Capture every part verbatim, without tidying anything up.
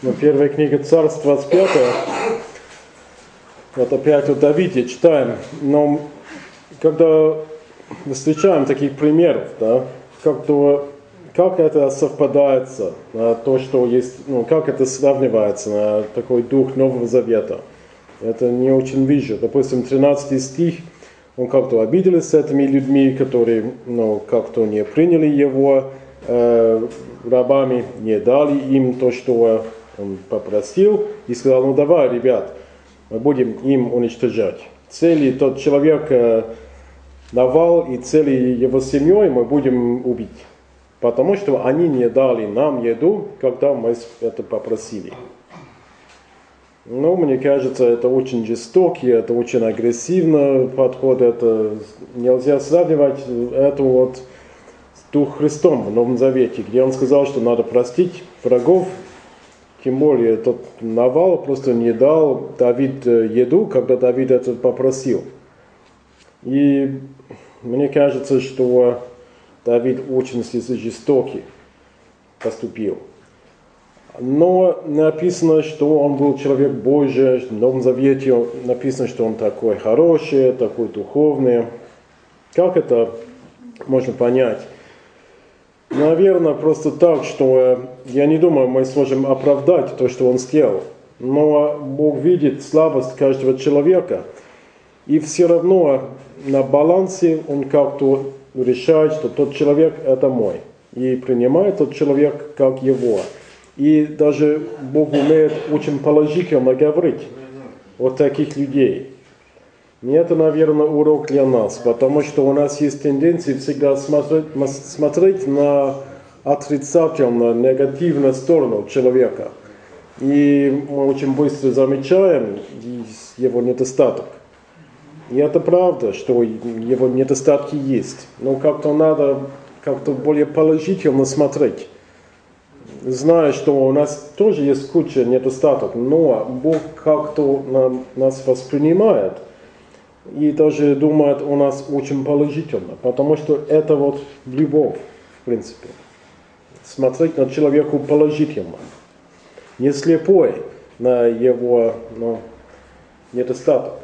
Ну, первая книга Царств, двадцать пятая. Вот опять о Давиде читаем. Но когда встречаем таких примеров, да, как-то, как это совпадается на то, что есть, ну, как это сравнивается на такой дух Нового Завета. Это не очень вижу. Допустим, тринадцатый стих, он как-то обиделся с этими людьми, которые, ну, как-то не приняли его э, рабами, не дали им то, что он попросил, и сказал: ну давай, ребят, мы будем им уничтожать. Целый тот человек э, Навал и целой его семьей мы будем убить, потому что они не дали нам еду, когда мы это попросили. Ну, мне кажется, это очень жестокий, это очень агрессивный подход, это нельзя сравнивать это вот с Дух Христом в Новом Завете, где он сказал, что надо простить врагов, тем более тот Навал просто не дал Давид еду, когда Давид это попросил. И мне кажется, что Давид очень жестокий поступил. Но написано, что он был человек Божий, в Новом Завете написано, что он такой хороший, такой духовный. Как это можно понять? Наверное, просто так, что я не думаю, мы сможем оправдать то, что он сделал. Но Бог видит слабость каждого человека, и все равно на балансе он как-то решает, что тот человек это мой, и принимает тот человек как его. И даже Бог умеет очень положительно говорить о таких людей. И это, наверное, урок для нас, потому что у нас есть тенденция всегда смотреть, смотреть на отрицательную, негативную сторону человека. И мы очень быстро замечаем его недостаток. И это правда, что его недостатки есть. Но как-то надо как-то более положительно смотреть. Зная, что у нас тоже есть куча недостатков, но Бог как-то нас воспринимает и даже думает о нас очень положительно, потому что это вот любовь, в принципе. Смотреть на человека положительно, не слепой на его, ну, недостаток.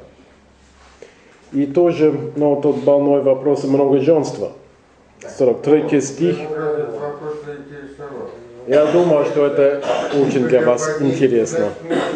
И тоже, ну, тут больной вопрос многоженства. сорок третий стих. Я думаю, что это очень для вас интересно.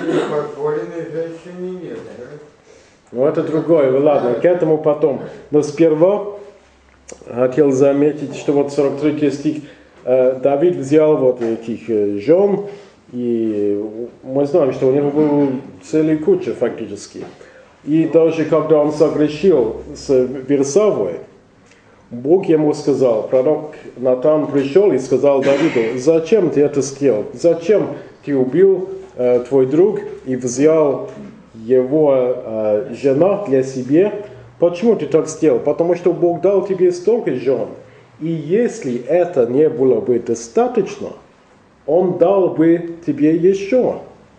Но это другое, ладно, к этому потом. Но сперва хотел заметить, что вот сорок третий стих, Давид взял вот этих жен, и мы знаем, что у него был целый куча фактически. И даже когда он согрешил с Версавой, Бог ему сказал, пророк Натан пришел и сказал Давиду: зачем ты это сделал? Зачем ты убил э, твой друг и взял его э, жена для себя? Почему ты так сделал? Потому что Бог дал тебе столько жен. И если это не было бы достаточно, Он дал бы тебе еще.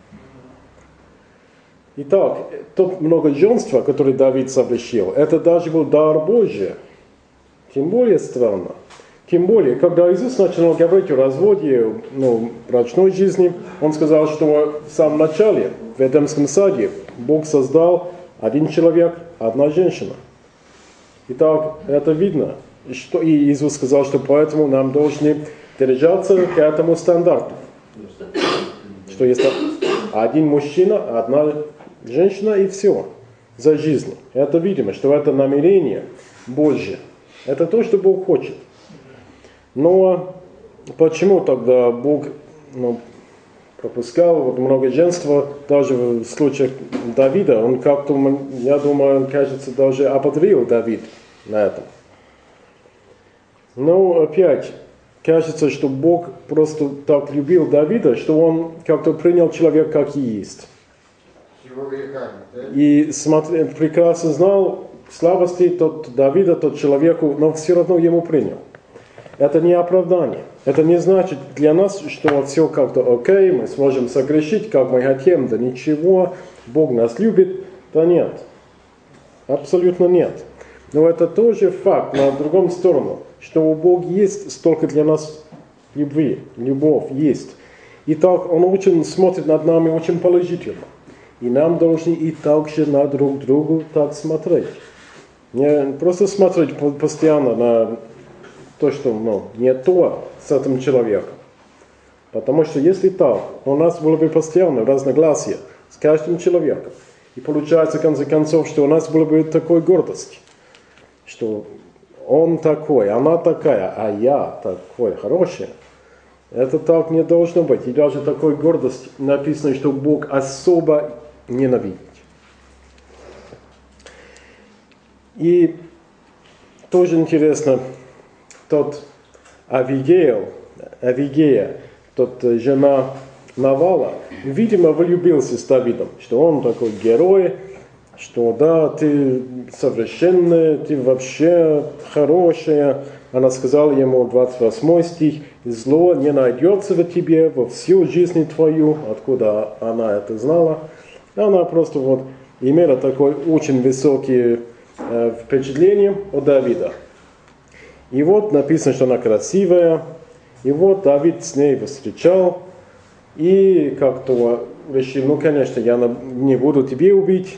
Итак, то многоженство, которое Давид совершил, это даже был дар Божий. Тем более странно. Тем более, когда Иисус начал говорить о разводе, ну, брачной жизни, Он сказал, что в самом начале, в Эдемском саде, Бог создал один человек, одна женщина. Итак, это видно. Что, и Иисус сказал, что поэтому нам должны держаться к этому стандарту. Что есть один мужчина, одна женщина и все за жизнь. Это видимо, что это намерение Божье. Это то, что Бог хочет. Но почему тогда Бог, ну, пропускал вот многоженство, даже в случае Давида? Он как-то, я думаю, кажется, даже ободрил Давид на этом. Но опять, кажется, что Бог просто так любил Давида, что Он как-то принял человека как есть. И смотри, прекрасно знал слабости тот Давида, тот человеку, но все равно ему принял. Это не оправдание. Это не значит для нас, что все как-то окей, мы сможем согрешить, как мы хотим, да ничего, Бог нас любит. Да нет. Абсолютно нет. Но это тоже факт на другом сторону, что у Бога есть столько для нас любви, любовь есть. И так Он очень смотрит над нами очень положительно. И нам должны и также на друг другу так смотреть. Не просто смотреть постоянно на то, что ну, не то с этим человеком. Потому что если так, у нас было бы постоянно разногласия с каждым человеком. И получается, в конце концов, что у нас было бы такой гордость, что он такой, она такая, а я такой хороший. Это так не должно быть. И даже такой гордость написано, что Бог особо ненавидит. И тоже интересно, тот Авигейл, Авигея, тот жена Навала, видимо, влюбился с Давидом, что он такой герой, что да, ты совершенная, ты вообще хорошая. Она сказала ему, двадцать восьмой стих, «Зло не найдется в тебе во всю жизнь твою». Откуда она это знала? Она просто вот имела такое очень высокое э, впечатление о Давиде. И вот написано, что она красивая. И вот Давид с ней встречал. И как-то решил, ну, конечно, я не буду тебе убить.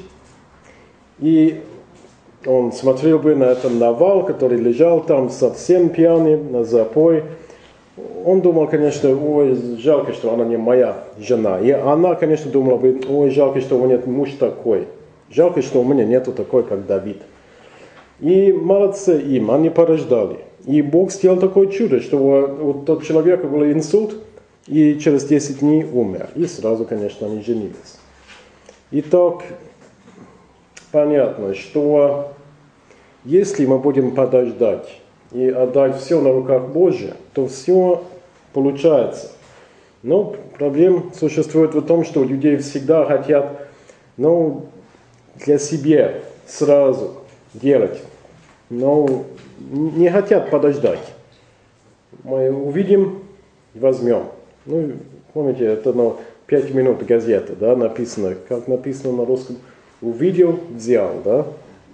И он смотрел бы на этот Навал, который лежал там совсем пьяный, на запой. Он думал, конечно, ой, жалко, что она не моя жена. И она, конечно, думала бы, ой, жалко, что у меня муж такой. Жалко, что у меня нету такой, как Давид. И молодцы им, они порождали. И Бог сделал такое чудо, что у, у того человека был инсульт, и через десять дней умер. И сразу, конечно, они женились. Итак, понятно, что если мы будем подождать и отдать все на руках Божьих, то все получается. Но проблема существует в том, что люди всегда хотят, ну, для себя сразу делать, но не хотят подождать. Мы увидим, возьмем. Ну, помните, это на пять минут газета, да, написано, как написано на русском, увидел, взял, да.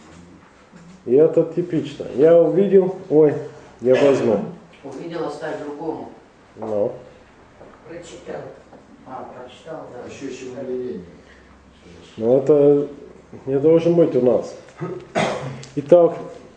И это типично. Я увидел, ой, я возьму. Увидел, оставь другому. Ну. Прочитал. А, прочитал, да. Еще еще мгновение. Но это не должен быть у нас. Итак,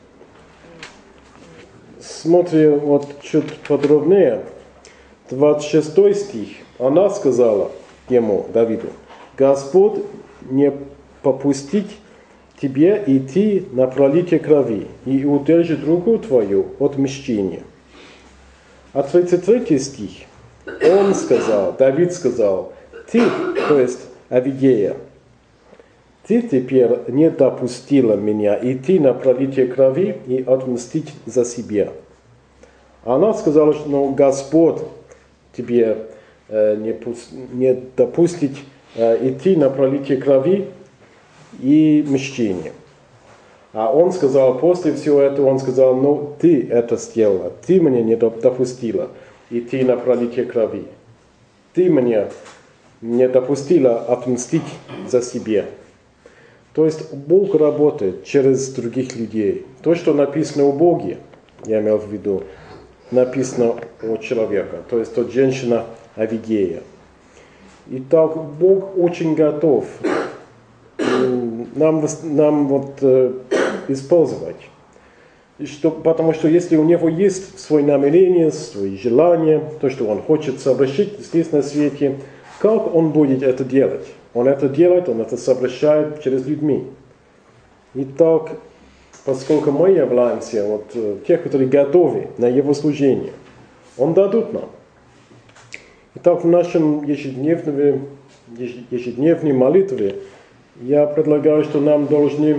смотрим вот чуть подробнее. двадцать шестой стих. Она сказала ему, Давиду, Господь не попустить тебе идти на пролитие крови и удержит руку твою от мщения. А тридцать третий стих. Он сказал, Давид сказал, ты, то есть Авигея, ты теперь не допустила меня идти на пролитие крови и отмстить за себя. Она сказала, что ну, Господь тебе э, не, пусть, не допустит э, идти на пролитие крови и мщение. А он сказал, после всего этого, он сказал, ну ты это сделала, ты мне не допустила идти на пролитие крови. Ты мне не допустила отмстить за себя. То есть Бог работает через других людей. То, что написано у Боге, я имел в виду, написано у человека, то есть тот женщина Авигея. Итак, Бог очень готов нам, нам вот, э, использовать. И что, потому что если у него есть свои намерения, свои желания, то, что он хочет совершить здесь на свете, как он будет это делать? Он это делает, он это совершает через людьми. Итак, поскольку мы являемся вот, тех, которые готовы на его служение, он дадут нам. Итак, в нашем ежедневной, ежедневной молитве я предлагаю, что нам должны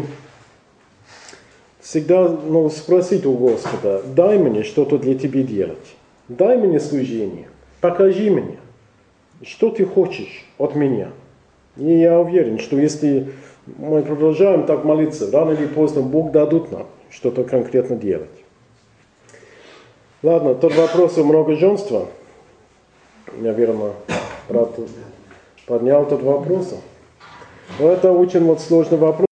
всегда ну, спросить у Господа, дай мне что-то для Тебя делать. Дай мне служение. Покажи мне, что Ты хочешь от меня. И я уверен, что если мы продолжаем так молиться, рано или поздно Бог дадут нам что-то конкретно делать. Ладно, тот вопрос о многоженстве. Наверное, брат поднял тот вопрос. Но это очень вот сложный вопрос.